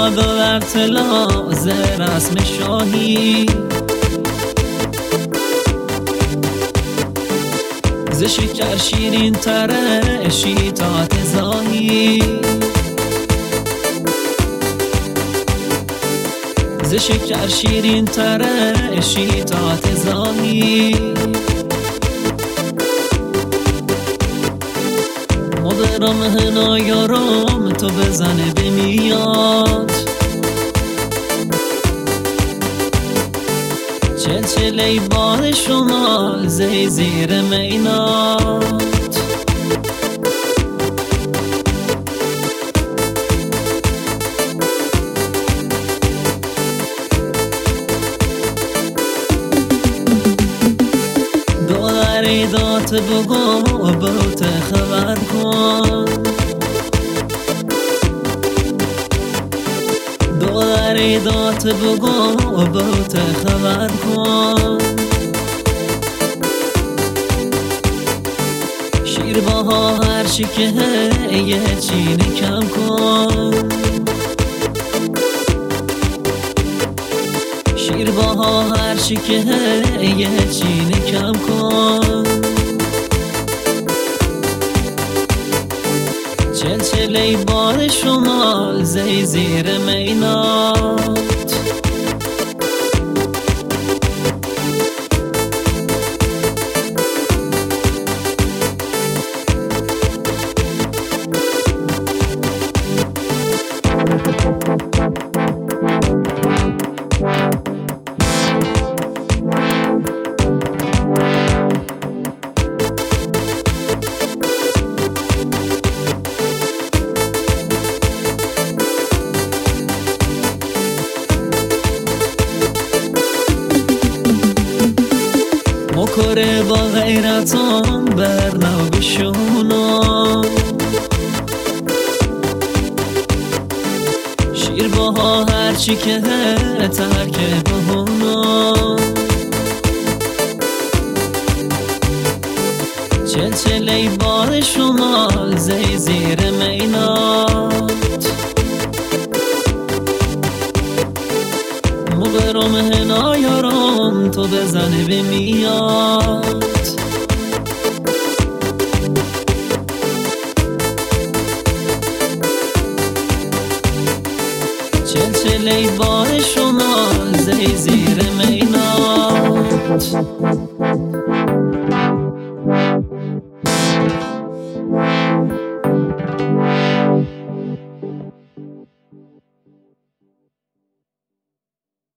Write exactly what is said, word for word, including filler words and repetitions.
داد و در طلاز رسم شاهی ز شکر شیرین تره شیطات زاهی ز شکر شیرین تره شیطات زاهی مدرم هنا یارم تو بزنه بمیاد چل چل ای باد شمال زی زیر مینات دولاری دات بگو و بوت خبر کن دولاری دات بگو و بوت خبر کن شیر باها هر چی که یه چینی کم کن شیر باها هر چی که یه چینی کم کن چل چل ای باد شمال زی زیر مینات مکره با غیرتم برنو بشونم شیر باها هرچی که ترک بهونم چل چل ای باد شمال زی زیر مینات مبرم هنا یارم تو بزنه بمیاد چل چل ای باد شمال زی زیر می